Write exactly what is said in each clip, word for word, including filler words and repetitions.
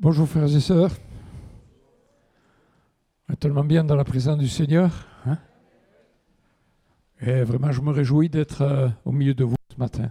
Bonjour frères et sœurs. On est tellement bien dans la présence du Seigneur. Hein? Et vraiment, je me réjouis d'être euh, au milieu de vous ce matin,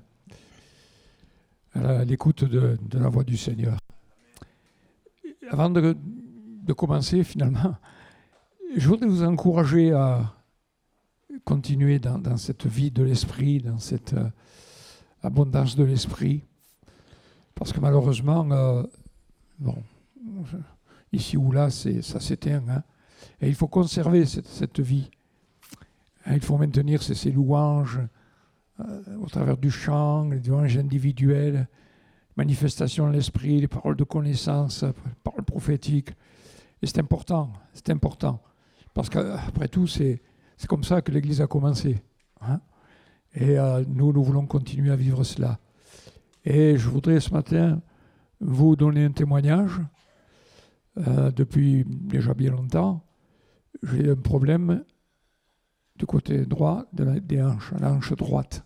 à l'écoute de, de la voix du Seigneur. Avant de, de commencer, finalement, je voudrais vous encourager à continuer dans, dans cette vie de l'esprit, dans cette euh, abondance de l'esprit. Parce que malheureusement, euh, bon, ici ou là, c'est, ça s'éteint. Hein. Et il faut conserver cette, cette vie. Il faut maintenir ces, ces louanges euh, au travers du chant, les louanges individuelles, manifestations de l'esprit, les paroles de connaissance, les paroles prophétiques. Et c'est important, c'est important. Parce qu'après tout, c'est, c'est comme ça que l'Église a commencé. Hein. Et euh, nous, nous voulons continuer à vivre cela. Et je voudrais ce matin vous donner un témoignage. Euh, depuis déjà bien longtemps, j'ai un problème du côté droit de la, des hanches, la hanche droite,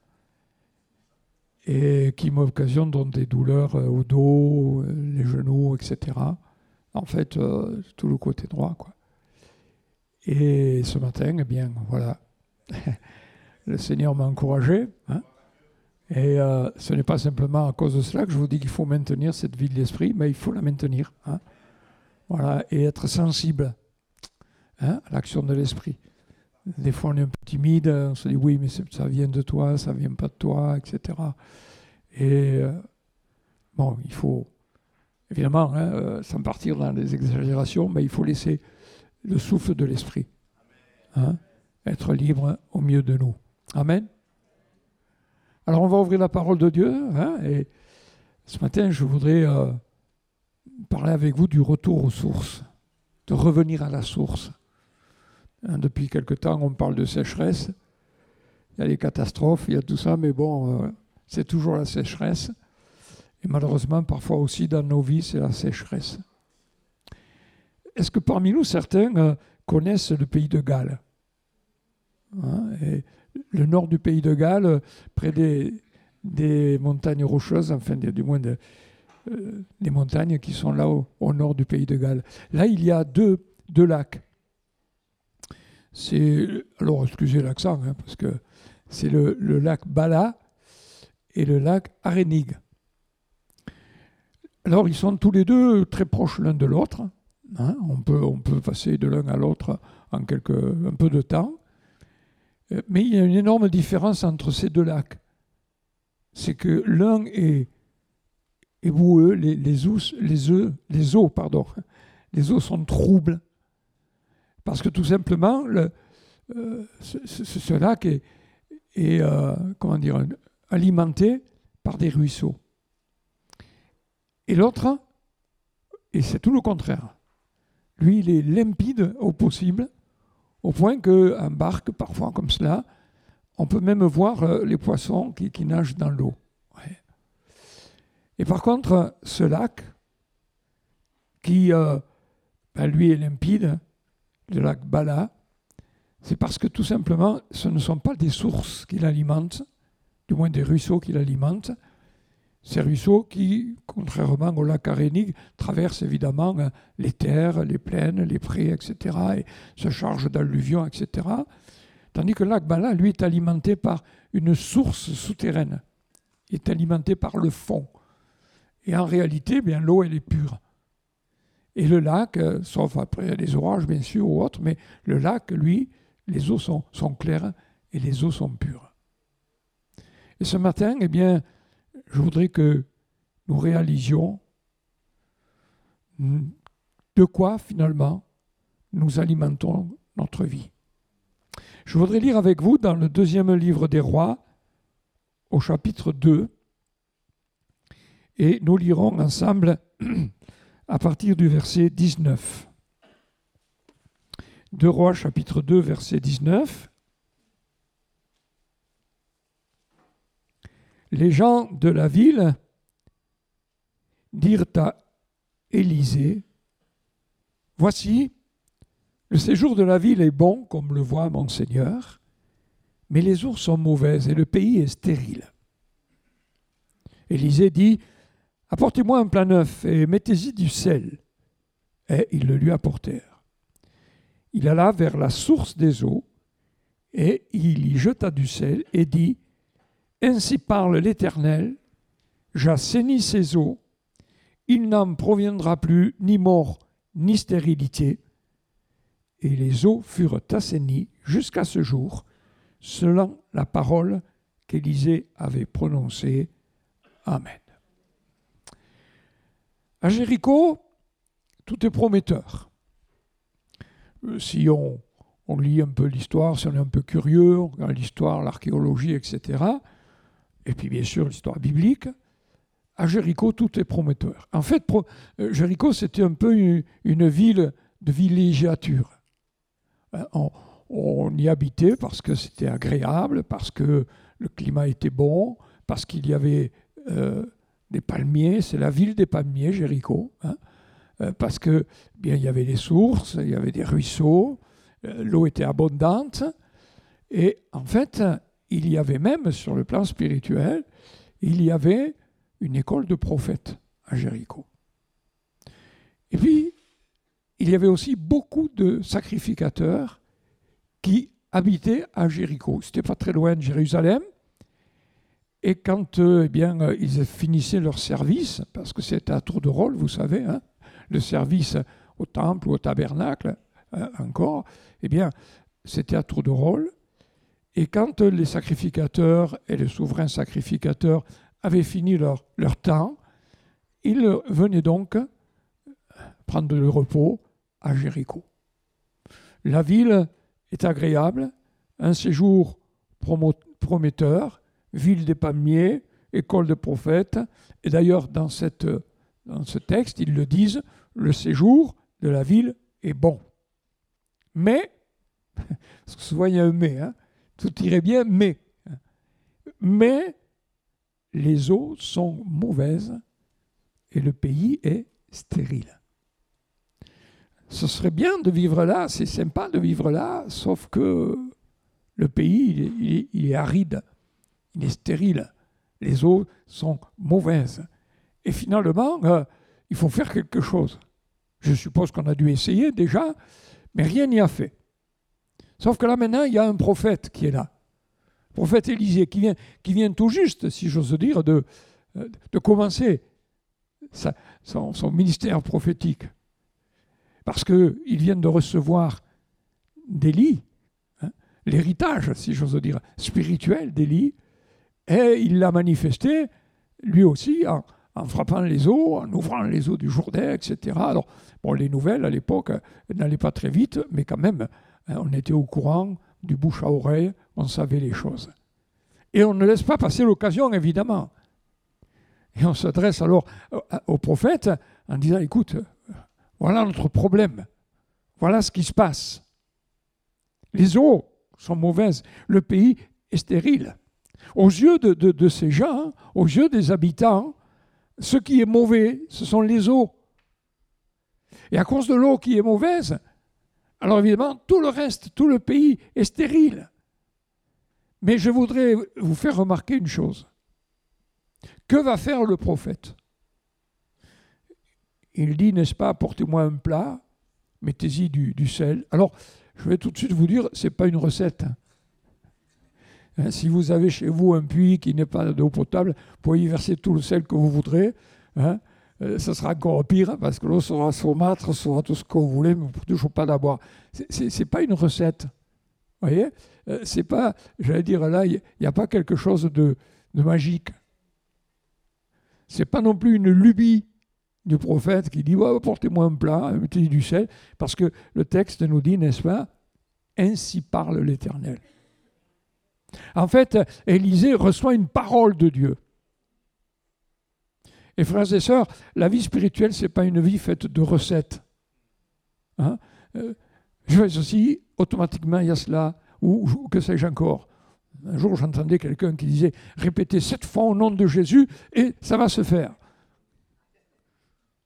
et qui m'occasionne donc des douleurs euh, au dos, euh, les genoux, et cetera. En fait, euh, tout le côté droit, quoi. Et ce matin, eh bien, voilà, le Seigneur m'a encouragé, hein. Et euh, ce n'est pas simplement à cause de cela que je vous dis qu'il faut maintenir cette vie de l'esprit, mais il faut la maintenir, hein. Voilà, et être sensible, hein, à l'action de l'esprit. Des fois, on est un peu timide, on se dit oui, mais ça vient de toi, ça ne vient pas de toi, et cetera. Et euh, bon, il faut, évidemment, hein, euh, sans partir dans les exagérations, mais il faut laisser le souffle de l'esprit, hein, être libre au milieu de nous. Amen. Alors, on va ouvrir la parole de Dieu, hein, et ce matin, je voudrais euh, parler avec vous du retour aux sources, de revenir à la source. Hein, depuis quelque temps, on parle de sécheresse, il y a les catastrophes, il y a tout ça, mais bon, euh, c'est toujours la sécheresse. Et malheureusement, parfois aussi dans nos vies, c'est la sécheresse. Est-ce que parmi nous, certains euh, connaissent le pays de Galles, hein, et le nord du pays de Galles, près des, des montagnes rocheuses, enfin du moins de, euh, des montagnes qui sont là au, au nord du pays de Galles. Là, il y a deux, deux lacs. C'est, alors excusez l'accent, hein, parce que c'est le, le lac Bala et le lac Arenig. Alors, ils sont tous les deux très proches l'un de l'autre. Hein, on peut, on peut passer de l'un à l'autre en quelques, un peu de temps. Mais il y a une énorme différence entre ces deux lacs. C'est que l'un est, est boueux, les, les, eaux, les, œufs, les eaux, pardon, les eaux sont troubles. Parce que tout simplement, le, euh, ce, ce, ce lac est, est euh, comment dire, alimenté par des ruisseaux. Et l'autre, et c'est tout le contraire. Lui, il est limpide au possible, au point qu'en barque, parfois comme cela, on peut même voir euh, les poissons qui, qui nagent dans l'eau. Ouais. Et par contre, ce lac, qui, euh, ben, lui, est limpide, le lac Bala, c'est parce que tout simplement, ce ne sont pas des sources qui l'alimentent, du moins des ruisseaux qui l'alimentent. Ces ruisseaux qui, contrairement au lac Arenig, traversent évidemment les terres, les plaines, les prés, et cetera, et se chargent d'alluvions, et cetera. Tandis que le lac Bala, lui, est alimenté par une source souterraine. Il est alimenté par le fond. Et en réalité, bien, l'eau, elle est pure. Et le lac, euh, sauf après les orages, bien sûr, ou autres, mais le lac, lui, les eaux sont, sont claires et les eaux sont pures. Et ce matin, eh bien, je voudrais que nous réalisions de quoi, finalement, nous alimentons notre vie. Je voudrais lire avec vous dans le deuxième livre des Rois, au chapitre deux, et nous lirons ensemble à partir du verset dix-neuf. deux Rois, chapitre deux, verset dix-neuf. Les gens de la ville dirent à Élisée, « Voici, le séjour de la ville est bon, comme le voit mon Seigneur, mais les eaux sont mauvaises et le pays est stérile. » Élisée dit, apportez-moi un plat neuf et mettez-y du sel. Et ils le lui apportèrent. Il alla vers la source des eaux, et il y jeta du sel et dit, ainsi parle l'Éternel, j'assainis ces eaux, il n'en proviendra plus ni mort ni stérilité. Et les eaux furent assainies jusqu'à ce jour, selon la parole qu'Élisée avait prononcée. Amen. À Jéricho, tout est prometteur. Si on, on lit un peu l'histoire, si on est un peu curieux, on regarde l'histoire, l'archéologie, et cetera, et puis bien sûr l'histoire biblique, à Jéricho, tout est prometteur. En fait, Jéricho, c'était un peu une, une ville de villégiature. On, on y habitait parce que c'était agréable, parce que le climat était bon, parce qu'il y avait euh, des palmiers. C'est la ville des palmiers, Jéricho. Hein, euh, parce que bien, il y avait des sources, il y avait des ruisseaux, euh, l'eau était abondante. Et en fait, il y avait même, sur le plan spirituel, il y avait une école de prophètes à Jéricho. Et puis, il y avait aussi beaucoup de sacrificateurs qui habitaient à Jéricho. C'était pas très loin de Jérusalem. Et quand euh, eh bien, euh, ils finissaient leur service, parce que c'était à tour de rôle, vous savez, hein, le service au temple ou au tabernacle, hein, encore, eh bien, c'était à tour de rôle. Et quand euh, les sacrificateurs et les souverains sacrificateurs avaient fini leur, leur temps, ils venaient donc prendre le repos à Jéricho. La ville est agréable, un séjour prometteur, ville des palmiers, école de prophètes. Et d'ailleurs, dans, cette, dans ce texte, ils le disent, le séjour de la ville est bon. Mais, parce que souvent il y a un mais, hein, tout irait bien, mais. Mais, les eaux sont mauvaises et le pays est stérile. Ce serait bien de vivre là, c'est sympa de vivre là, sauf que le pays, il est, il est, il est aride, il est stérile. Les eaux sont mauvaises. Et finalement, euh, il faut faire quelque chose. Je suppose qu'on a dû essayer déjà, mais rien n'y a fait. Sauf que là maintenant, il y a un prophète qui est là. Le prophète Élisée, qui vient, qui vient tout juste, si j'ose dire, de, de commencer sa, son, son ministère prophétique. Parce qu'ils viennent de recevoir d'Élie, hein, l'héritage, si j'ose dire, spirituel d'Élie, et il l'a manifesté, lui aussi, en, en frappant les eaux, en ouvrant les eaux du Jourdain, et cetera. Alors, bon, les nouvelles, à l'époque, n'allaient pas très vite, mais quand même, hein, on était au courant, du bouche à oreille, on savait les choses. Et on ne laisse pas passer l'occasion, évidemment. Et on s'adresse alors au prophète en disant, écoute, voilà notre problème. Voilà ce qui se passe. Les eaux sont mauvaises. Le pays est stérile. Aux yeux de, de, de ces gens, aux yeux des habitants, ce qui est mauvais, ce sont les eaux. Et à cause de l'eau qui est mauvaise, alors évidemment, tout le reste, tout le pays est stérile. Mais je voudrais vous faire remarquer une chose. Que va faire le prophète ? Il dit, n'est-ce pas, apportez-moi un plat, mettez-y du, du sel. Alors, je vais tout de suite vous dire, ce n'est pas une recette. Hein, si vous avez chez vous un puits qui n'est pas d'eau potable, vous pouvez y verser tout le sel que vous voudrez. Hein, euh, ça sera encore pire, parce que l'eau sera saumâtre, sera tout ce que vous voulez, mais vous ne pouvez toujours pas la boire. Ce n'est pas une recette. Vous voyez, euh, c'est pas, j'allais dire là, il n'y a pas quelque chose de, de magique. Ce n'est pas non plus une lubie du prophète qui dit ouais, apportez-moi un plat, mettez du sel, parce que le texte nous dit, n'est-ce pas, ainsi parle l'Éternel. En fait, Élisée reçoit une parole de Dieu. Et frères et sœurs, la vie spirituelle, ce n'est pas une vie faite de recettes. Hein euh, je fais ceci, automatiquement il y a cela, ou, ou que sais-je encore. Un jour, j'entendais quelqu'un qui disait « Répétez sept fois au nom de Jésus et ça va se faire ».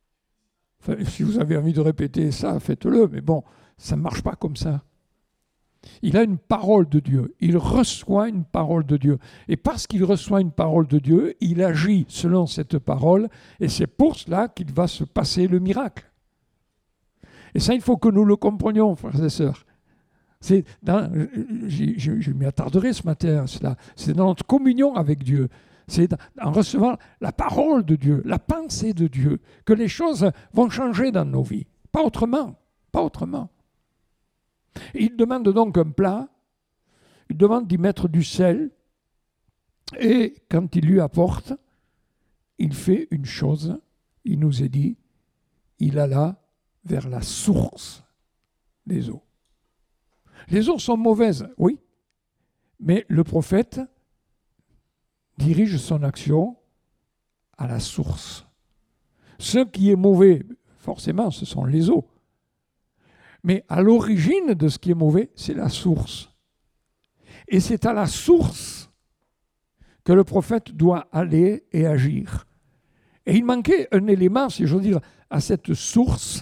Enfin, si vous avez envie de répéter ça, faites-le, mais bon, ça ne marche pas comme ça. Il a une parole de Dieu. Il reçoit une parole de Dieu. Et parce qu'il reçoit une parole de Dieu, il agit selon cette parole. Et c'est pour cela qu'il va se passer le miracle. Et ça, il faut que nous le comprenions, frères et sœurs. C'est dans, je, je, je m'y attarderai ce matin à cela. C'est dans notre communion avec Dieu. C'est en recevant la parole de Dieu, la pensée de Dieu, que les choses vont changer dans nos vies. Pas autrement. Pas autrement. Il demande donc un plat, il demande d'y mettre du sel, et quand il lui apporte, il fait une chose, il nous est dit, il alla vers la source des eaux. Les eaux sont mauvaises, oui, mais le prophète dirige son action à la source. Ce qui est mauvais, forcément, ce sont les eaux. Mais à l'origine de ce qui est mauvais, c'est la source. Et c'est à la source que le prophète doit aller et agir. Et il manquait un élément, si j'ose dire, à cette source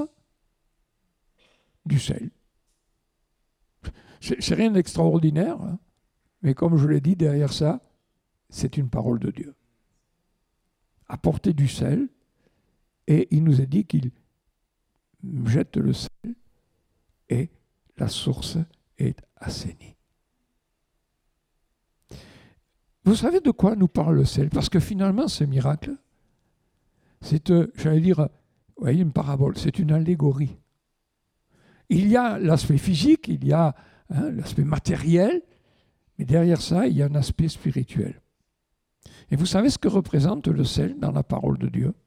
du sel. C'est, c'est rien d'extraordinaire, hein, mais comme je l'ai dit, derrière ça, c'est une parole de Dieu. Apporter du sel, et il nous a dit qu'il jette le sel, et la source est assainie. Vous savez de quoi nous parle le sel? Parce que finalement, ce miracle, c'est, euh, j'allais dire, vous voyez, une parabole, c'est une allégorie. Il y a l'aspect physique, il y a hein, l'aspect matériel, mais derrière ça, il y a un aspect spirituel. Et vous savez ce que représente le sel dans la parole de Dieu?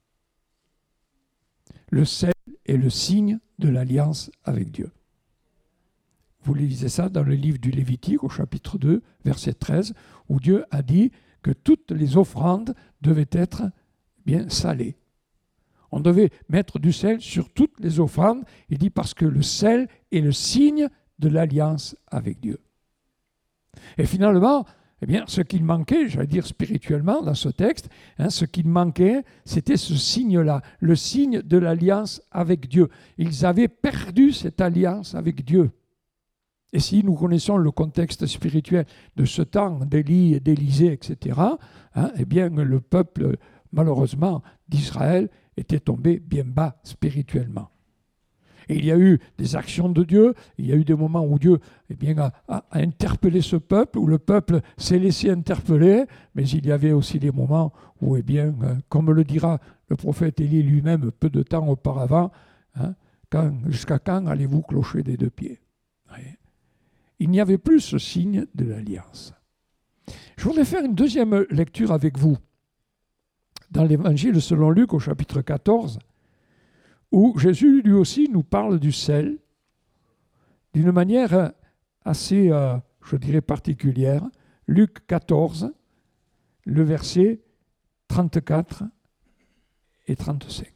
Le sel est le signe de l'alliance avec Dieu. Vous lisez ça dans le livre du Lévitique au chapitre deux, verset treize, où Dieu a dit que toutes les offrandes devaient être bien salées. On devait mettre du sel sur toutes les offrandes. Il dit parce que le sel est le signe de l'alliance avec Dieu. Et finalement, eh bien, ce qu'il manquait, j'allais dire spirituellement dans ce texte, hein, ce qu'il manquait, c'était ce signe-là, le signe de l'alliance avec Dieu. Ils avaient perdu cette alliance avec Dieu. Et si nous connaissons le contexte spirituel de ce temps d'Élie et d'Élisée, et cetera, hein, eh bien, le peuple, malheureusement, d'Israël était tombé bien bas spirituellement. Et il y a eu des actions de Dieu, il y a eu des moments où Dieu eh bien, a, a, a interpellé ce peuple, où le peuple s'est laissé interpeller, mais il y avait aussi des moments où, eh bien, comme le dira le prophète Élie lui-même peu de temps auparavant, hein, quand, jusqu'à quand allez-vous clocher des deux pieds? Oui. Il n'y avait plus ce signe de l'alliance. Je voudrais faire une deuxième lecture avec vous, dans l'Évangile selon Luc au chapitre quatorze, où Jésus lui aussi nous parle du sel d'une manière assez, euh, je dirais, particulière. Luc quatorze, le verset trente-quatre et trente-cinq.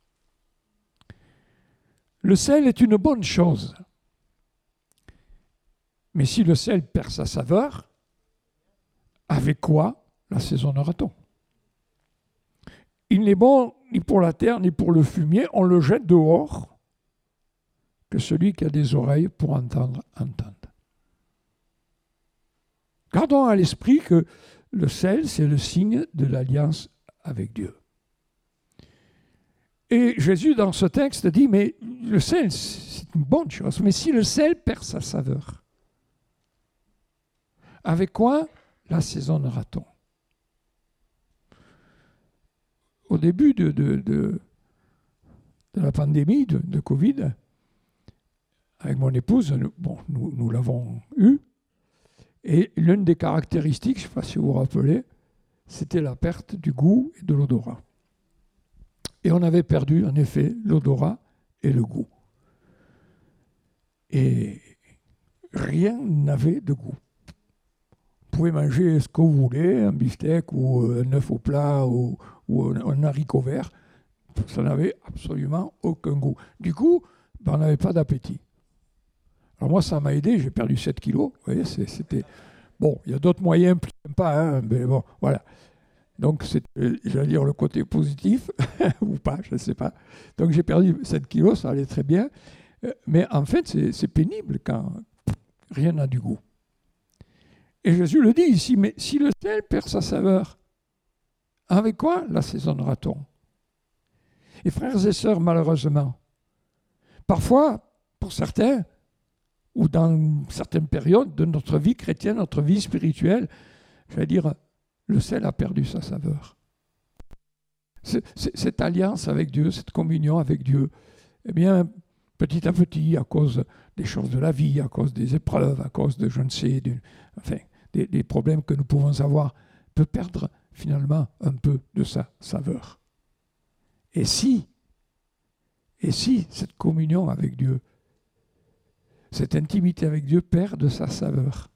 Le sel est une bonne chose, mais si le sel perd sa saveur, avec quoi l'assaisonnera-t-on? Il n'est bon ni pour la terre, ni pour le fumier, on le jette dehors, que celui qui a des oreilles pour entendre, entende. Gardons à l'esprit que le sel, c'est le signe de l'alliance avec Dieu. Et Jésus, dans ce texte, dit, mais le sel, c'est une bonne chose, mais si le sel perd sa saveur, avec quoi l'assaisonnera-t-on? Au début de, de, de, de la pandémie de, de Covid, avec mon épouse, nous, bon, nous, nous l'avons eu, et l'une des caractéristiques, je ne sais pas si vous vous rappelez, c'était la perte du goût et de l'odorat. Et on avait perdu, en effet, l'odorat et le goût. Et rien n'avait de goût. Vous pouvez manger ce que vous voulez, un beefsteak ou un œuf au plat ou, ou un, un haricot vert, ça n'avait absolument aucun goût. Du coup, ben, on n'avait pas d'appétit. Alors moi, ça m'a aidé, j'ai perdu sept kilos. Vous voyez, c'est, c'était... Bon, il y a d'autres moyens plus sympas, hein, mais bon, voilà. Donc, c'est, j'allais dire le côté positif, ou pas, je ne sais pas. Donc, j'ai perdu sept kilos, ça allait très bien. Mais en fait, c'est, c'est pénible quand, rien n'a du goût. Et Jésus le dit ici, mais si le sel perd sa saveur, avec quoi l'assaisonnera-t-on? Et frères et sœurs, malheureusement, parfois, pour certains, ou dans certaines périodes de notre vie chrétienne, notre vie spirituelle, je vais dire, le sel a perdu sa saveur. C'est, c'est, cette alliance avec Dieu, cette communion avec Dieu, eh bien, petit à petit, à cause des choses de la vie, à cause des épreuves, à cause de je ne sais, de, enfin, des, des problèmes que nous pouvons avoir, peut perdre finalement un peu de sa saveur. Et si, et si cette communion avec Dieu, cette intimité avec Dieu perd de sa saveur,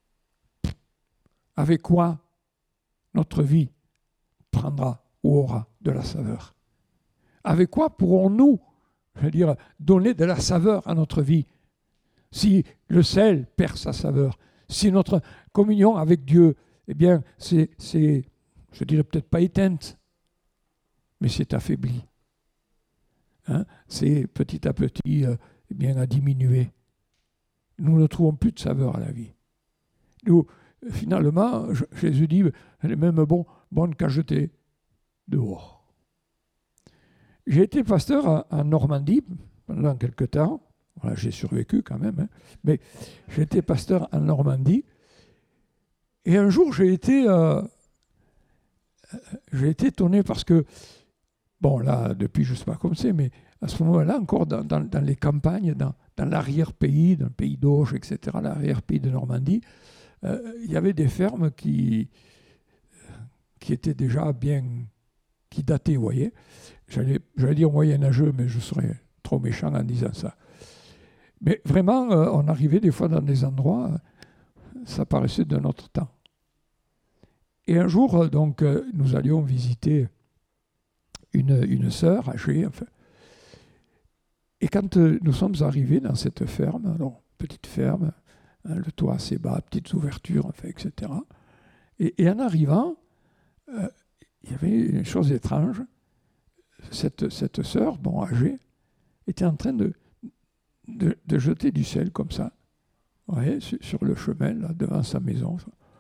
avec quoi notre vie prendra ou aura de la saveur? Avec quoi pourrons-nous, je veux dire, donner de la saveur à notre vie si le sel perd sa saveur, si notre communion avec Dieu, eh bien, c'est, c'est je dirais peut-être pas éteinte, mais c'est affaibli. Hein? C'est petit à petit, euh, eh bien, à diminuer. Nous ne trouvons plus de saveur à la vie. Nous, finalement, Jésus dit, elle est même bon, bonne qu'à jeter dehors. J'ai été pasteur en Normandie pendant quelque temps. Voilà, j'ai survécu quand même, hein. Mais j'ai été pasteur en Normandie. Et un jour, j'ai été, euh, j'ai été étonné parce que, bon, là, depuis, je ne sais pas comment c'est, mais à ce moment-là, encore dans, dans, dans les campagnes, dans, dans l'arrière-pays, dans le pays d'Auge, et cetera, l'arrière-pays de Normandie, euh, il y avait des fermes qui, qui étaient déjà bien, qui dataient, vous voyez. J'allais, j'allais dire moyenâgeux, mais je serais trop méchant en disant ça. Mais vraiment, euh, on arrivait des fois dans des endroits, ça paraissait d'un autre temps. Et un jour, donc, euh, nous allions visiter une, une sœur âgée, enfin. Et quand euh, nous sommes arrivés dans cette ferme, alors, petite ferme, hein, le toit assez bas, petites ouvertures, enfin, et cetera. Et, et en arrivant, euh, il y avait une chose étrange. Cette, cette sœur, bon, âgée, était en train de, de, de jeter du sel comme ça, ouais, sur, sur le chemin, là, devant sa maison.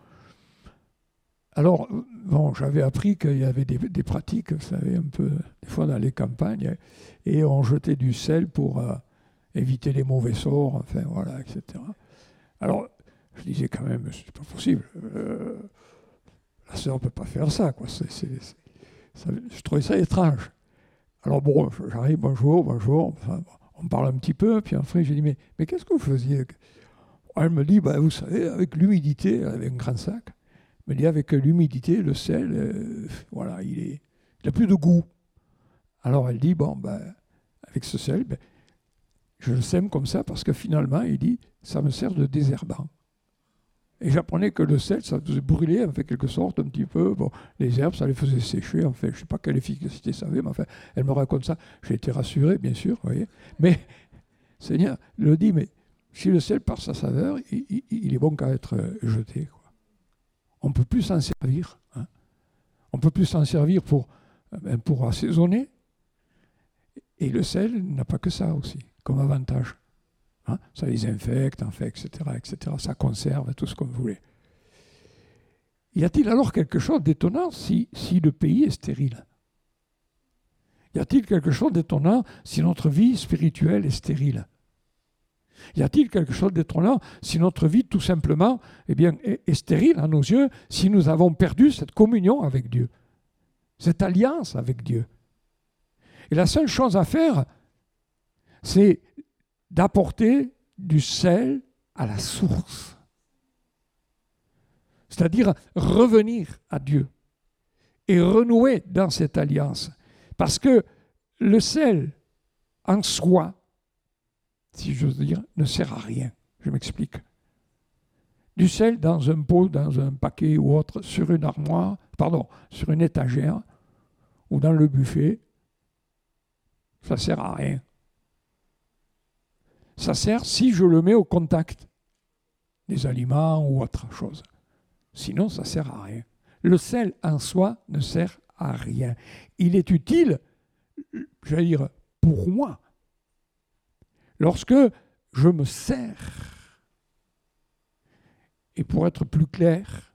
Alors, bon, j'avais appris qu'il y avait des, des pratiques, vous savez, un peu, des fois dans les campagnes, et on jetait du sel pour euh, éviter les mauvais sorts, enfin, voilà, et cetera. Alors, je disais quand même, c'est pas possible. Euh, la sœur ne peut pas faire ça, quoi. C'est, c'est, c'est, ça, je trouvais ça étrange. Alors bon, j'arrive, bonjour, bonjour, enfin, on parle un petit peu, puis après j'ai dit, mais, mais qu'est-ce que vous faisiez? Elle me dit, bah, vous savez, avec l'humidité, elle avait un grand sac, elle me dit, avec l'humidité, le sel, euh, voilà, il est, il n'a plus de goût. Alors elle dit, bon, bah, avec ce sel, bah, je le sème comme ça, parce que finalement, il dit, ça me sert de désherbant. Et j'apprenais que le sel, ça faisait brûler, en fait, quelque sorte, un petit peu. Bon, les herbes, ça les faisait sécher, en fait. Je ne sais pas quelle efficacité ça avait, mais enfin, elle me raconte ça. J'ai été rassuré, bien sûr, vous voyez. Mais, Seigneur, il le dit, mais si le sel, par sa saveur, il, il, il est bon qu'à être jeté, quoi. On ne peut plus s'en servir. Hein. On ne peut plus s'en servir pour, pour assaisonner. Et le sel n'a pas que ça aussi, comme avantage. Hein, ça les infecte, en fait, et cetera, et cetera. Ça conserve tout ce qu'on voulait. Y a-t-il alors quelque chose d'étonnant si, si le pays est stérile? Y a-t-il quelque chose d'étonnant si notre vie spirituelle est stérile? Y a-t-il quelque chose d'étonnant si notre vie, tout simplement, eh bien, est, est stérile à nos yeux, si nous avons perdu cette communion avec Dieu, cette alliance avec Dieu? Et la seule chose à faire, c'est d'apporter du sel à la source. C'est-à-dire revenir à Dieu et renouer dans cette alliance. Parce que le sel en soi, si j'ose dire, ne sert à rien. Je m'explique. Du sel dans un pot, dans un paquet ou autre, sur une armoire, pardon, sur une étagère ou dans le buffet, ça ne sert à rien. Ça sert si je le mets au contact des aliments ou autre chose. Sinon, ça ne sert à rien. Le sel en soi ne sert à rien. Il est utile, j'allais dire, pour moi, lorsque je me sers Et pour être plus clair,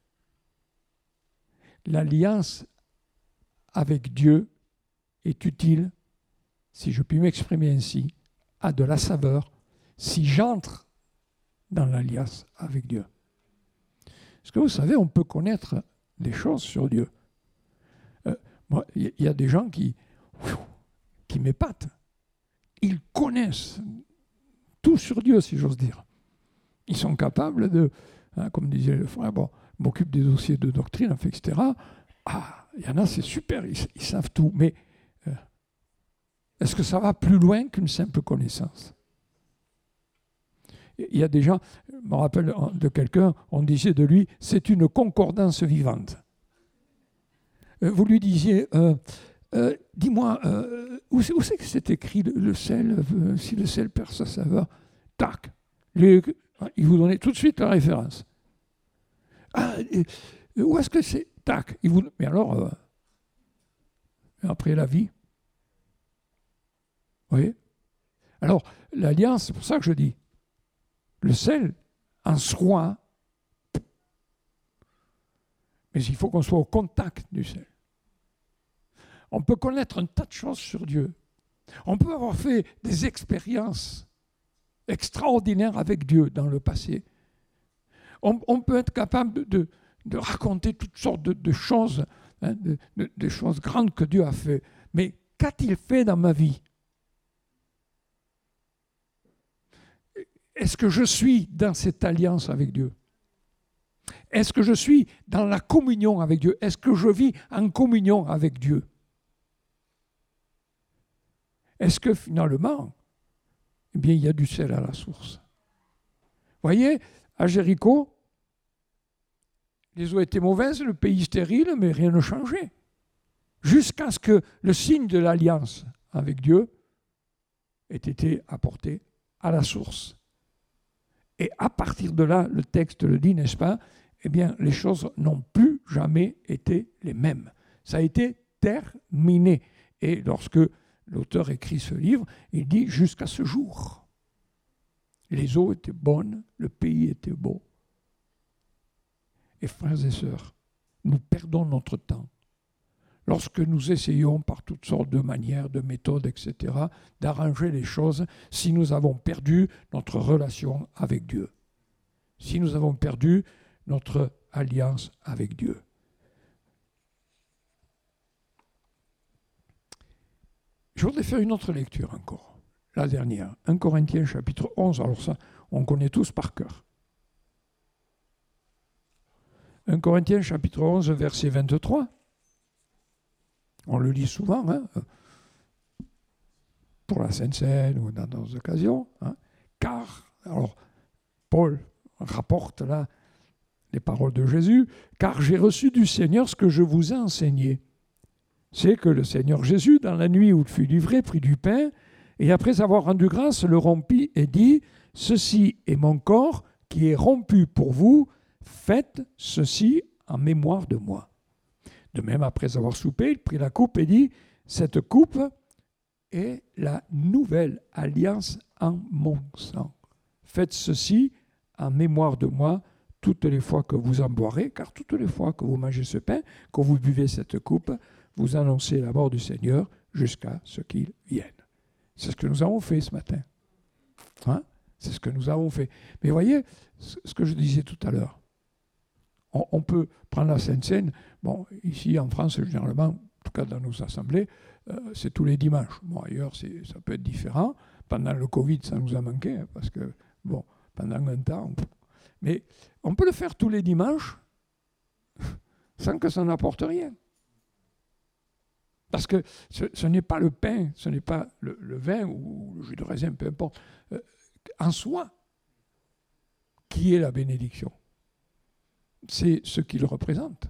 l'alliance avec Dieu est utile, si je puis m'exprimer ainsi, a de la saveur, si j'entre dans l'alliance avec Dieu. Parce que vous savez, on peut connaître des choses sur Dieu. Il euh, y, y a des gens qui, qui m'épatent. Ils connaissent tout sur Dieu, si j'ose dire. Ils sont capables de, hein, comme disait le frère, bon, m'occupe des dossiers de doctrine, et cetera. Ah, il y en a, c'est super, ils, ils savent tout. Mais euh, est-ce que ça va plus loin qu'une simple connaissance? Il y a des gens, je me rappelle de quelqu'un, on disait de lui, c'est une concordance vivante. Vous lui disiez, euh, euh, dis-moi, euh, où, c'est, où c'est que c'est écrit le, le sel, euh, si le sel perd sa saveur? Tac, les, il vous donnait tout de suite la référence. Ah, et, où est-ce que c'est? Tac, il vous, mais alors, euh, après la vie, vous voyez? Alors, l'alliance, c'est pour ça que je dis, le sel en soi, mais il faut qu'on soit au contact du sel. On peut connaître un tas de choses sur Dieu. On peut avoir fait des expériences extraordinaires avec Dieu dans le passé. On, on peut être capable de, de, de raconter toutes sortes de, de choses, hein, de, de, de choses grandes que Dieu a fait. Mais qu'a-t-il fait dans ma vie? Est-ce que je suis dans cette alliance avec Dieu? Est-ce que je suis dans la communion avec Dieu? Est-ce que je vis en communion avec Dieu? Est-ce que finalement, eh bien, il y a du sel à la source? Vous voyez, à Jéricho, les eaux étaient mauvaises, le pays stérile, mais rien ne changeait. Jusqu'à ce que le signe de l'alliance avec Dieu ait été apporté à la source. Et à partir de là, le texte le dit, n'est-ce pas? Eh bien, les choses n'ont plus jamais été les mêmes. Ça a été terminé. Et lorsque l'auteur écrit ce livre, il dit jusqu'à ce jour. Les eaux étaient bonnes, le pays était beau. Et frères et sœurs, nous perdons notre temps lorsque nous essayons par toutes sortes de manières, de méthodes, et cetera, d'arranger les choses, si nous avons perdu notre relation avec Dieu, si nous avons perdu notre alliance avec Dieu. Je voudrais faire une autre lecture encore, la dernière, un Corinthiens chapitre onze, alors ça, on connaît tous par cœur. un Corinthiens chapitre onze, verset vingt-trois. On le lit souvent, hein, pour la Sainte Seine ou dans d'autres occasions. Hein, car, alors, Paul rapporte là les paroles de Jésus, « Car j'ai reçu du Seigneur ce que je vous ai enseigné. C'est que le Seigneur Jésus, dans la nuit où il fut livré, prit du pain, et après avoir rendu grâce, le rompit et dit, « Ceci est mon corps qui est rompu pour vous, faites ceci en mémoire de moi. » De même, après avoir soupé, il prit la coupe et dit, « Cette coupe est la nouvelle alliance en mon sang. Faites ceci en mémoire de moi toutes les fois que vous en boirez, car toutes les fois que vous mangez ce pain, que vous buvez cette coupe, vous annoncez la mort du Seigneur jusqu'à ce qu'il vienne. » C'est ce que nous avons fait ce matin. Hein? C'est ce que nous avons fait. Mais voyez, ce que je disais tout à l'heure, on, on peut prendre la Sainte Seine. Bon, ici en France, généralement, en tout cas dans nos assemblées, euh, c'est tous les dimanches. Bon, ailleurs, c'est, ça peut être différent. Pendant le Covid, ça nous a manqué, hein, parce que, bon, pendant un temps... On... Mais on peut le faire tous les dimanches sans que ça n'apporte rien. Parce que ce, ce n'est pas le pain, ce n'est pas le, le vin ou le jus de raisin, peu importe, euh, en soi, qui est la bénédiction. C'est ce qu'il représente.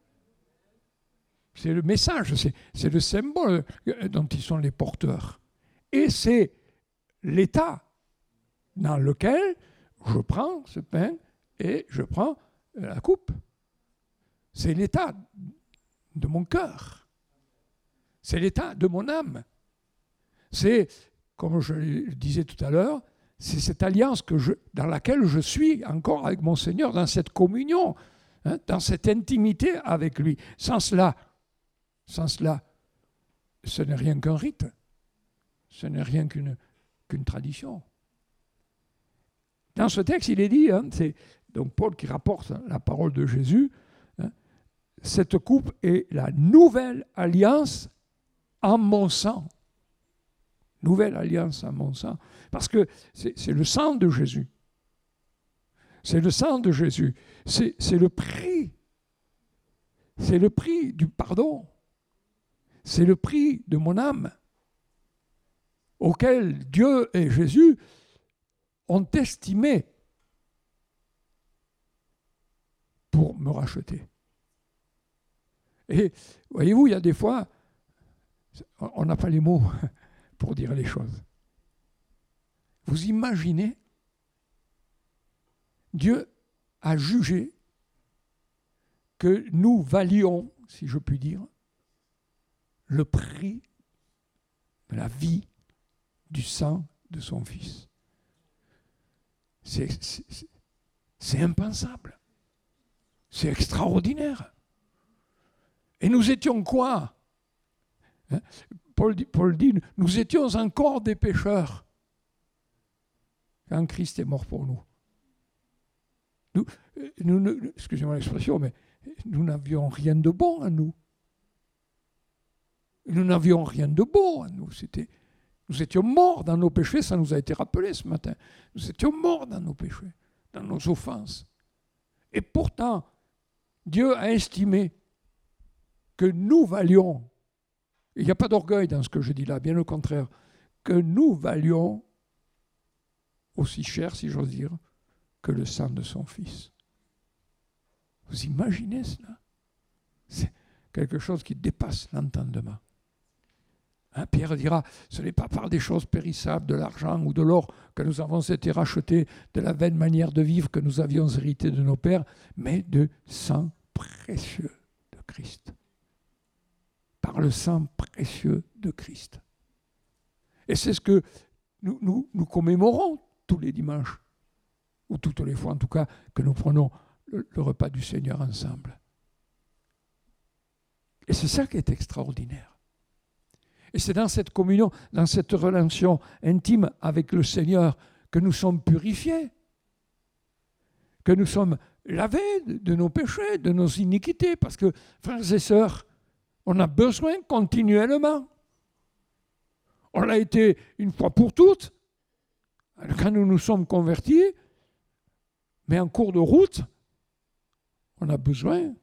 C'est le message, c'est, c'est le symbole dont ils sont les porteurs. Et c'est l'état dans lequel je prends ce pain et je prends la coupe. C'est l'état de mon cœur. C'est l'état de mon âme. C'est, comme je le disais tout à l'heure, c'est cette alliance que je, dans laquelle je suis encore avec mon Seigneur, dans cette communion, hein, dans cette intimité avec lui. Sans cela, sans cela, ce n'est rien qu'un rite, ce n'est rien qu'une, qu'une tradition. Dans ce texte, il est dit, hein, c'est donc Paul qui rapporte la parole de Jésus, hein, cette coupe est la nouvelle alliance en mon sang. Nouvelle alliance en mon sang. Parce que c'est, c'est le sang de Jésus. C'est le sang de Jésus. C'est, c'est le prix. C'est le prix du pardon. C'est le prix de mon âme auquel Dieu et Jésus ont estimé pour me racheter. Et voyez-vous, il y a des fois, on n'a pas les mots pour dire les choses. Vous imaginez, Dieu a jugé que nous valions, si je puis dire, le prix de la vie, du sang de son Fils. C'est, c'est, c'est impensable. C'est extraordinaire. Et nous étions quoi, hein? Paul dit, Paul dit, nous étions encore des pécheurs quand Christ est mort pour nous. Nous, nous, nous excusez-moi l'expression, mais nous n'avions rien de bon en nous. Nous n'avions rien de beau en nous. C'était, nous étions morts dans nos péchés, ça nous a été rappelé ce matin. Nous étions morts dans nos péchés, dans nos offenses. Et pourtant, Dieu a estimé que nous valions, il n'y a pas d'orgueil dans ce que je dis là, bien au contraire, que nous valions aussi cher, si j'ose dire, que le sang de son Fils. Vous imaginez cela? C'est quelque chose qui dépasse l'entendement. Hein, Pierre dira, ce n'est pas par des choses périssables, de l'argent ou de l'or, que nous avons été rachetés de la vaine manière de vivre que nous avions hérité de nos pères, mais de sang précieux de Christ. Par le sang précieux de Christ. Et c'est ce que nous, nous, nous commémorons tous les dimanches, ou toutes les fois en tout cas, que nous prenons le, le repas du Seigneur ensemble. Et c'est ça qui est extraordinaire. Et c'est dans cette communion, dans cette relation intime avec le Seigneur que nous sommes purifiés, que nous sommes lavés de nos péchés, de nos iniquités, parce que, frères et sœurs, on a besoin continuellement. On l'a été une fois pour toutes, quand nous nous sommes convertis, mais en cours de route, on a besoin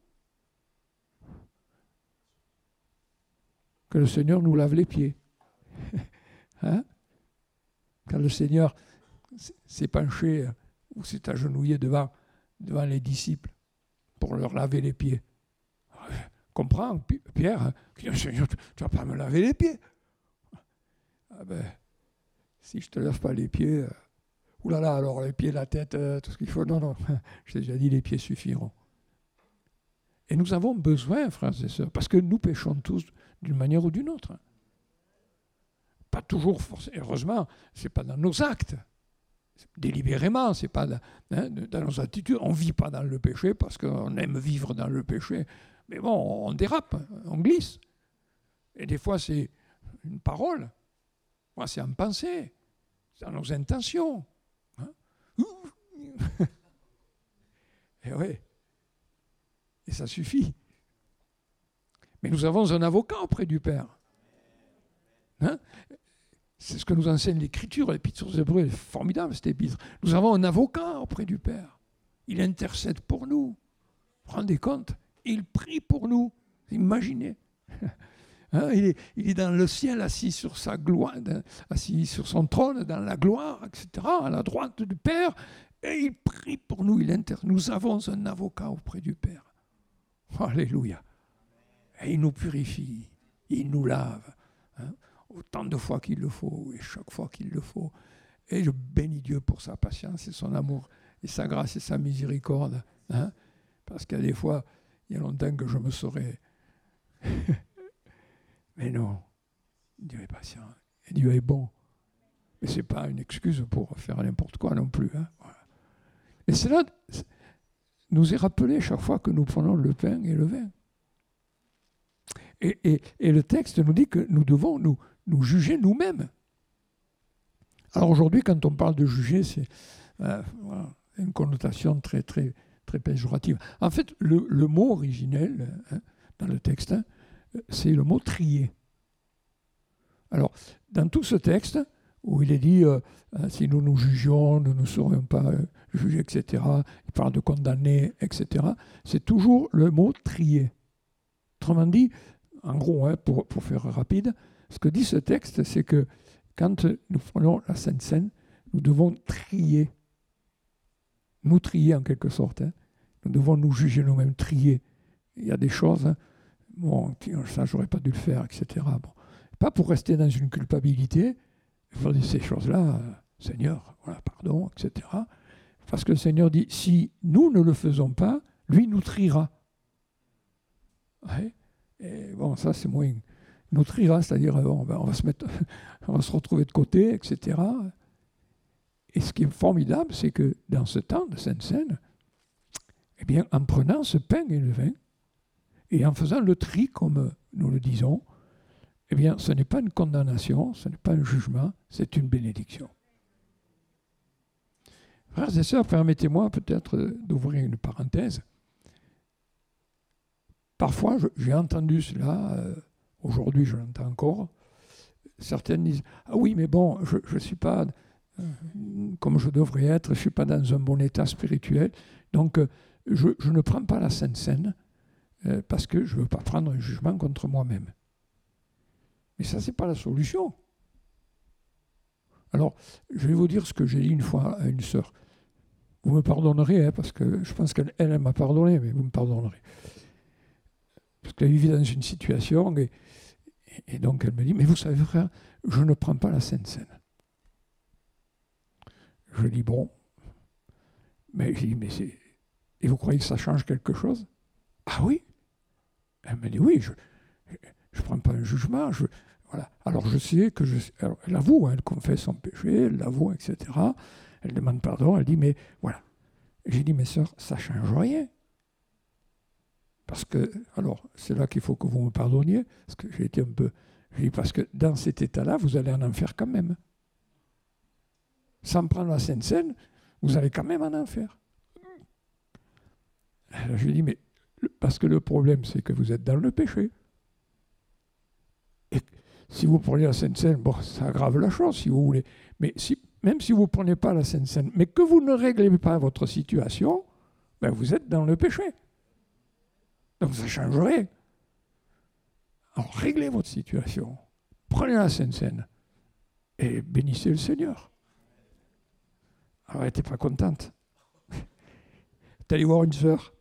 que le Seigneur nous lave les pieds. Hein? Quand le Seigneur s'est penché ou s'est agenouillé devant, devant les disciples pour leur laver les pieds. Comprends, Pierre, qui dit, Seigneur, tu ne vas pas me laver les pieds. Ah ben, si je ne te lave pas les pieds, euh, oulala, alors les pieds, la tête, euh, tout ce qu'il faut. Non, non, je t'ai déjà dit, les pieds suffiront. Et nous avons besoin, frères et sœurs, parce que nous péchons tous d'une manière ou d'une autre. Pas toujours forcément. Heureusement, ce n'est pas dans nos actes. Délibérément, ce n'est pas dans, hein, dans nos attitudes. On ne vit pas dans le péché parce qu'on aime vivre dans le péché. Mais bon, on dérape, on glisse. Et des fois, c'est une parole. Moi, c'est en pensée. C'est dans nos intentions. Hein? Et oui. Et ça suffit. Mais nous avons un avocat auprès du Père. Hein? C'est ce que nous enseigne l'Écriture. L'Épître aux Hébreux est formidable, cette épître. Nous avons un avocat auprès du Père. Il intercède pour nous. Vous vous rendez compte? Il prie pour nous. Imaginez. Hein? Il est, il est dans le ciel, assis sur sa gloire, assis sur son trône, dans la gloire, et cetera, à la droite du Père. Et il prie pour nous. Il inter... Nous avons un avocat auprès du Père. Alléluia. Et il nous purifie, il nous lave, hein, autant de fois qu'il le faut, et chaque fois qu'il le faut. Et je bénis Dieu pour sa patience et son amour, et sa grâce et sa miséricorde. Hein, parce qu'il y a des fois, il y a longtemps que je me saurais. Mais non, Dieu est patient, et Dieu est bon. Mais ce n'est pas une excuse pour faire n'importe quoi non plus. Hein. Voilà. Et cela nous est rappelé chaque fois que nous prenons le pain et le vin. Et, et, et le texte nous dit que nous devons nous, nous juger nous-mêmes. Alors aujourd'hui, quand on parle de juger, c'est euh, voilà, une connotation très, très, très péjorative. En fait, le, le mot originel hein, dans le texte, hein, c'est le mot trier. Alors, dans tout ce texte, où il est dit euh, si nous nous jugions, nous ne serions pas euh, jugés, et cetera. Il parle de condamner, et cetera. C'est toujours le mot trier. Autrement dit, en gros, hein, pour, pour faire rapide, ce que dit ce texte, c'est que quand nous prenons la Sainte Seine, nous devons trier. Nous trier en quelque sorte. Hein. Nous devons nous juger nous-mêmes, trier. Il y a des choses, hein, bon, ça, j'aurais pas dû le faire, et cetera. Bon. Pas pour rester dans une culpabilité, il faut dire ces choses-là, euh, Seigneur, voilà, pardon, et cetera. Parce que le Seigneur dit, si nous ne le faisons pas, lui nous triera. Ouais. Et bon, ça c'est moins... nous triera, c'est-à-dire on va, on va se mettre, on va se retrouver de côté, et cetera. Et ce qui est formidable, c'est que dans ce temps de Sainte Seine, eh bien, en prenant ce pain et le vin, et en faisant le tri, comme nous le disons, eh bien, ce n'est pas une condamnation, ce n'est pas un jugement, c'est une bénédiction. Frères et sœurs, permettez-moi peut-être d'ouvrir une parenthèse. Parfois, j'ai entendu cela, euh, aujourd'hui je l'entends encore, certaines disent « Ah oui, mais bon, je ne suis pas euh, comme je devrais être, je ne suis pas dans un bon état spirituel, donc euh, je, je ne prends pas la Sainte Seine euh, parce que je ne veux pas prendre un jugement contre moi-même. » Mais ça, ce n'est pas la solution. Alors, je vais vous dire ce que j'ai dit une fois à une sœur. Vous me pardonnerez, hein, parce que je pense qu'elle elle, elle m'a pardonné, mais vous me pardonnerez. Parce qu'elle vivait dans une situation, et, et donc elle me dit, mais vous savez, frère, je ne prends pas la Sainte Seine. Je dis, bon, mais je dis, mais c'est... Et vous croyez que ça change quelque chose? Ah oui? Elle me dit, oui, je ne prends pas un jugement, je... Voilà. Alors je sais que je... Alors, elle avoue, hein, elle confesse son péché, elle l'avoue, et cetera. Elle demande pardon, elle dit, mais voilà. J'ai dit, mes sœurs, ça ne change rien. Parce que, alors, c'est là qu'il faut que vous me pardonniez, parce que j'ai été un peu... J'ai dit, parce que dans cet état-là, vous allez en enfer quand même. Sans prendre la Sainte Seine, vous allez quand même en enfer. Alors je lui ai dit, mais parce que le problème, c'est que vous êtes dans le péché. Et si vous prenez la Sainte Seine, bon, ça aggrave la chose, si vous voulez. Mais si, même si vous ne prenez pas la Sainte Seine, mais que vous ne réglez pas votre situation, ben vous êtes dans le péché. Donc ça ne change rien. Alors réglez votre situation. Prenez la Sainte Seine et bénissez le Seigneur. Alors elle n'était pas contente. T'es allé voir une sœur.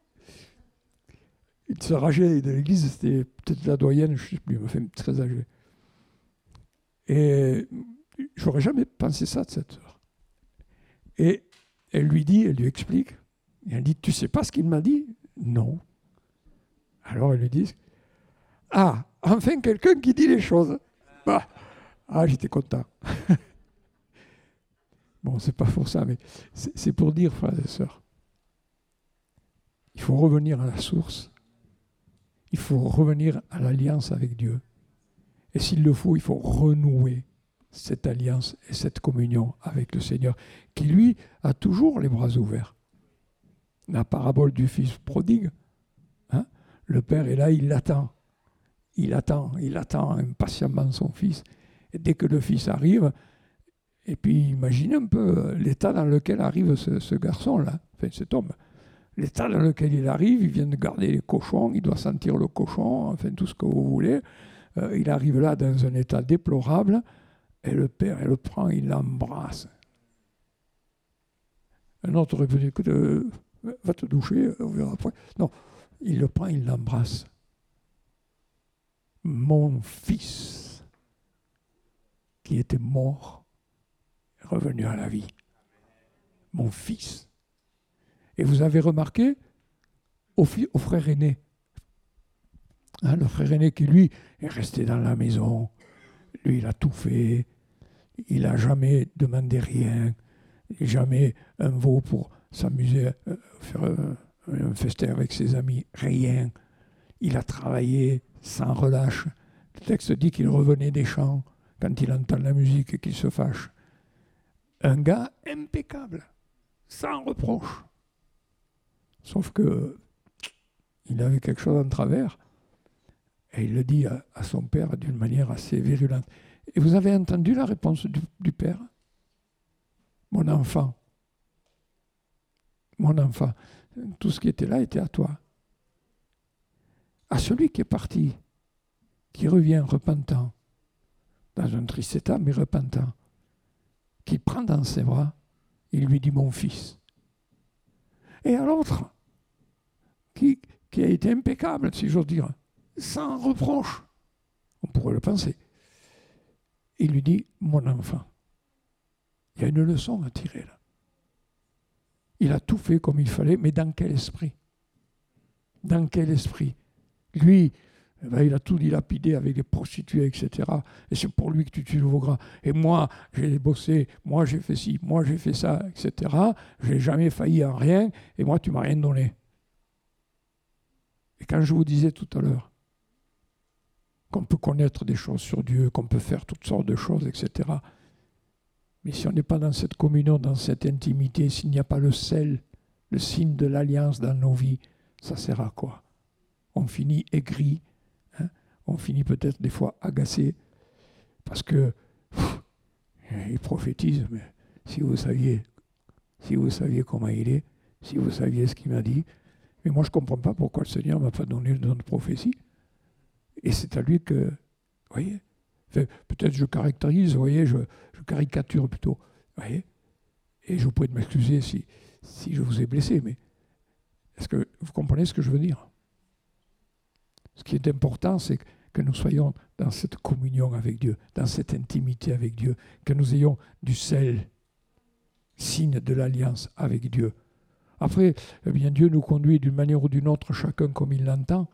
Une sœur âgée de l'église, c'était peut-être la doyenne, je ne sais plus, enfin très âgée. Et j'aurais jamais pensé ça de cette sœur. Et elle lui dit, elle lui explique, et elle dit, tu sais pas ce qu'il m'a dit? Non. Alors elle lui dit, ah, enfin quelqu'un qui dit les choses. Bah, ah, j'étais content. Bon, c'est pas pour ça, mais c'est, c'est pour dire, frères et sœurs, il faut revenir à la source. Il faut revenir à l'alliance avec Dieu. Et s'il le faut, il faut renouer cette alliance et cette communion avec le Seigneur, qui lui a toujours les bras ouverts. La parabole du fils prodigue, hein? Le père est là, il l'attend. Il attend, il attend impatiemment son fils. Et dès que le fils arrive, et puis imaginez un peu l'état dans lequel arrive ce, ce garçon-là, enfin cet homme. L'état dans lequel il arrive, il vient de garder les cochons, il doit sentir le cochon, enfin tout ce que vous voulez. Euh, il arrive là dans un état déplorable, et le père, il le prend, il l'embrasse. Un autre aurait pu dire, écoute, euh, va te doucher, on verra après. Non, il le prend, il l'embrasse. Mon fils, qui était mort, est revenu à la vie. Mon fils. Et vous avez remarqué, au, fi- au frère aîné, hein, le frère aîné qui, lui, est resté dans la maison, lui, il a tout fait, il n'a jamais demandé rien, jamais un veau pour s'amuser, euh, faire un, un festin avec ses amis, rien. Il a travaillé sans relâche. Le texte dit qu'il revenait des champs quand il entend la musique et qu'il se fâche. Un gars impeccable, sans reproche. Sauf que il avait quelque chose en travers et il le dit à, à son père d'une manière assez virulente. Et vous avez entendu la réponse du, du père? Mon enfant, mon enfant, tout ce qui était là était à toi. À celui qui est parti, qui revient repentant, dans un triste état, mais repentant, qui prend dans ses bras, il lui dit mon fils. Et à l'autre, qui, qui a été impeccable, si j'ose dire, sans reproche, on pourrait le penser, il lui dit mon enfant. Il y a une leçon à tirer là. Il a tout fait comme il fallait, mais dans quel esprit? Dans quel esprit? Lui, eh ben, il a tout dilapidé avec des prostituées, et cetera. Et c'est pour lui que tu tues le veau gras. Et moi, j'ai bossé, moi j'ai fait ci, moi j'ai fait ça, et cetera. Je n'ai jamais failli en rien, et moi tu m'as rien donné. Et quand je vous disais tout à l'heure qu'on peut connaître des choses sur Dieu, qu'on peut faire toutes sortes de choses, et cetera. Mais si on n'est pas dans cette communion, dans cette intimité, s'il n'y a pas le sel, le signe de l'alliance dans nos vies, ça sert à quoi? On finit aigri, hein? On finit peut-être des fois agacé, parce que pff, il prophétise, mais si vous saviez, si vous saviez comment il est, si vous saviez ce qu'il m'a dit, mais moi je ne comprends pas pourquoi le Seigneur ne m'a pas donné le don de prophétie. Et c'est à lui que, vous voyez, enfin, peut-être je caractérise, vous voyez, je, je caricature plutôt, vous voyez, et je vous prie de m'excuser si, si je vous ai blessé, mais est-ce que vous comprenez ce que je veux dire? Ce qui est important, c'est que nous soyons dans cette communion avec Dieu, dans cette intimité avec Dieu, que nous ayons du sel, signe de l'alliance avec Dieu. Après, eh bien, Dieu nous conduit d'une manière ou d'une autre, chacun comme il l'entend.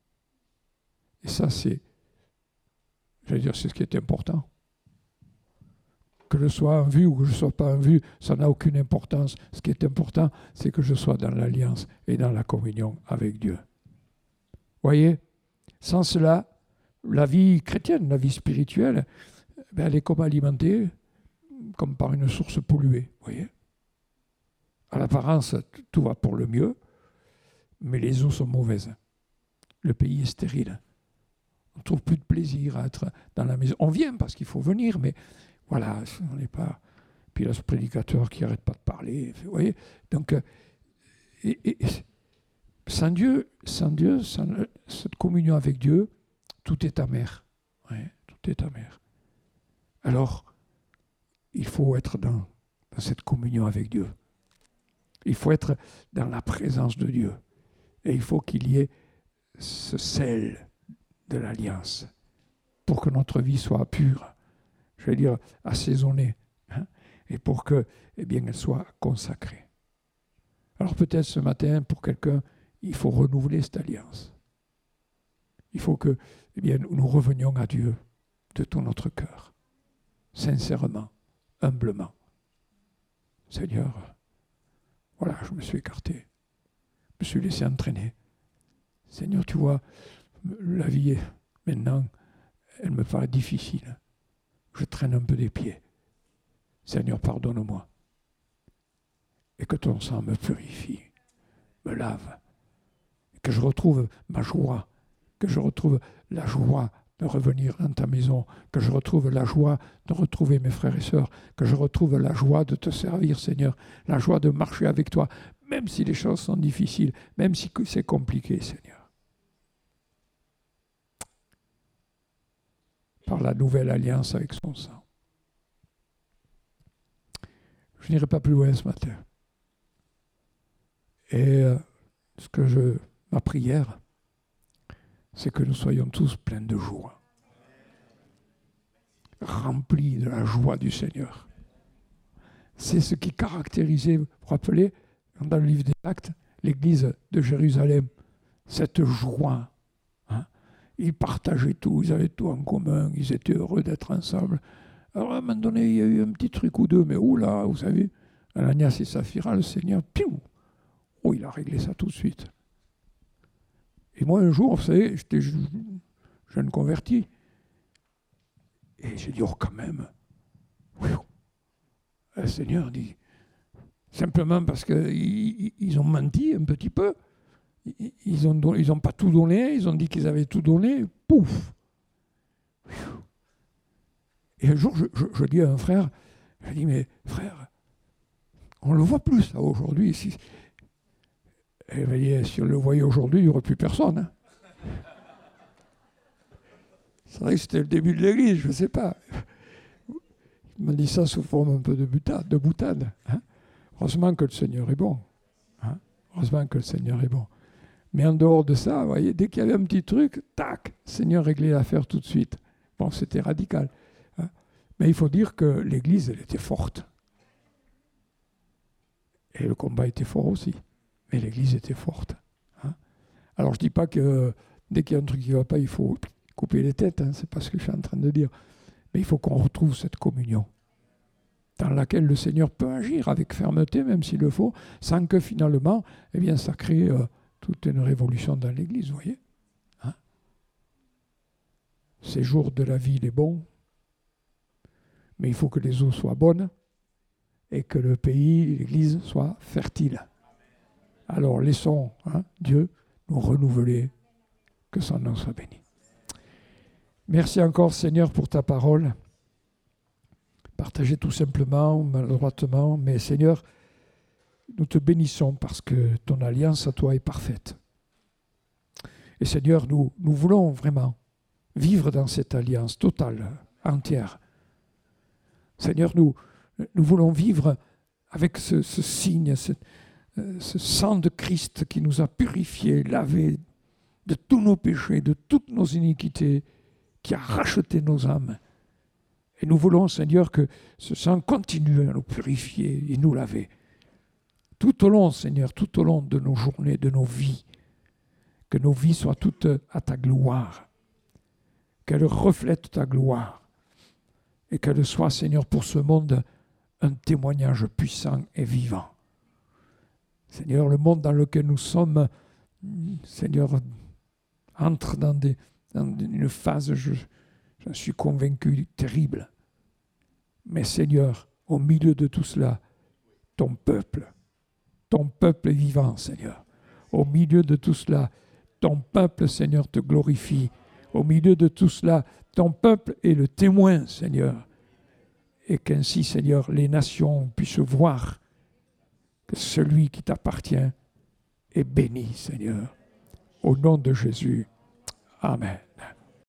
Et ça, c'est, j'allais dire, c'est ce qui est important. Que je sois en vue ou que je ne sois pas en vue, ça n'a aucune importance. Ce qui est important, c'est que je sois dans l'alliance et dans la communion avec Dieu. Voyez, sans cela, la vie chrétienne, la vie spirituelle, ben, elle est comme alimentée, comme par une source polluée. Voyez, à l'apparence, tout va pour le mieux, mais les eaux sont mauvaises. Le pays est stérile. On ne trouve plus de plaisir à être dans la maison. On vient parce qu'il faut venir, mais voilà, on n'est pas... Puis là, ce prédicateur qui n'arrête pas de parler, vous voyez. Donc, et, et, sans Dieu, sans Dieu, sans cette communion avec Dieu, tout est amer. Ouais, tout est amer. Alors, il faut être dans, dans cette communion avec Dieu. Il faut être dans la présence de Dieu. Et il faut qu'il y ait ce sel de l'alliance pour que notre vie soit pure, je vais dire assaisonnée, hein, et pour que, eh bien, elle soit consacrée. Alors peut-être ce matin, pour quelqu'un, il faut renouveler cette alliance. Il faut que, eh bien, nous revenions à Dieu de tout notre cœur, sincèrement, humblement. Seigneur, voilà, je me suis écarté, je me suis laissé entraîner. Seigneur, tu vois, la vie est maintenant, elle me paraît difficile. Je traîne un peu des pieds. Seigneur, pardonne-moi. Et que ton sang me purifie, me lave. Que je retrouve ma joie, que je retrouve la joie de revenir dans ta maison, que je retrouve la joie de retrouver mes frères et sœurs, que je retrouve la joie de te servir, Seigneur, la joie de marcher avec toi, même si les choses sont difficiles, même si c'est compliqué, Seigneur. Par la nouvelle alliance avec son sang. Je n'irai pas plus loin ce matin. Et euh, ce que je, ma prière, c'est que nous soyons tous pleins de joie, remplis de la joie du Seigneur. C'est ce qui caractérisait, vous vous rappelez, dans le livre des Actes, l'église de Jérusalem, cette joie. Hein, ils partageaient tout, ils avaient tout en commun, ils étaient heureux d'être ensemble. Alors à un moment donné, il y a eu un petit truc ou deux, mais oula, vous savez, Ananias et Saphira, le Seigneur, piou, oh, il a réglé ça tout de suite. Et moi, un jour, vous savez, j'étais jeune converti. Et j'ai dit, oh, quand même. Le Seigneur dit, simplement parce qu'ils ils ont menti un petit peu. Ils n'ont ils ont pas tout donné. Ils ont dit qu'ils avaient tout donné. Pouf. Et un jour, je, je, je dis à un frère, je dis, mais frère, on ne le voit plus, ça, aujourd'hui. Si, et voyez, si on le voyait aujourd'hui, il n'y aurait plus personne. Hein. C'est vrai que c'était le début de l'église, je ne sais pas. Il m'a dit ça sous forme un peu de boutade. De boutade hein. Heureusement que le Seigneur est bon. Hein. Heureusement que le Seigneur est bon. Mais en dehors de ça, vous voyez, dès qu'il y avait un petit truc, tac, le Seigneur réglait l'affaire tout de suite. Bon, c'était radical. Hein. Mais il faut dire que l'église, elle était forte. Et le combat était fort aussi. Mais l'église était forte. Hein. Alors, je ne dis pas que dès qu'il y a un truc qui ne va pas, il faut couper les têtes. Hein. Ce n'est pas ce que je suis en train de dire. Mais il faut qu'on retrouve cette communion dans laquelle le Seigneur peut agir avec fermeté, même s'il le faut, sans que finalement, eh bien, ça crée euh, toute une révolution dans l'Église, vous voyez. Hein. Ces jours de la vie, il est bon, mais il faut que les eaux soient bonnes et que le pays, l'Église, soit fertile. Alors laissons hein, Dieu nous renouveler, que son nom soit béni. Merci encore, Seigneur, pour ta parole. Partagez tout simplement, maladroitement, mais Seigneur, nous te bénissons parce que ton alliance à toi est parfaite. Et Seigneur, nous, nous voulons vraiment vivre dans cette alliance totale, entière. Seigneur, nous, nous voulons vivre avec ce, ce signe, ce, ce sang de Christ qui nous a purifiés, lavés de tous nos péchés, de toutes nos iniquités, qui a racheté nos âmes. Et nous voulons, Seigneur, que ce sang continue à nous purifier et nous laver. Tout au long, Seigneur, tout au long de nos journées, de nos vies, que nos vies soient toutes à ta gloire, qu'elles reflètent ta gloire, et qu'elles soient, Seigneur, pour ce monde, un témoignage puissant et vivant. Seigneur, le monde dans lequel nous sommes, Seigneur, entre dans des dans une phase, je, je suis convaincu, terrible. Mais Seigneur, au milieu de tout cela, ton peuple, ton peuple est vivant, Seigneur. Au milieu de tout cela, ton peuple, Seigneur, te glorifie. Au milieu de tout cela, ton peuple est le témoin, Seigneur. Et qu'ainsi, Seigneur, les nations puissent voir que celui qui t'appartient est béni, Seigneur. Au nom de Jésus. Amen.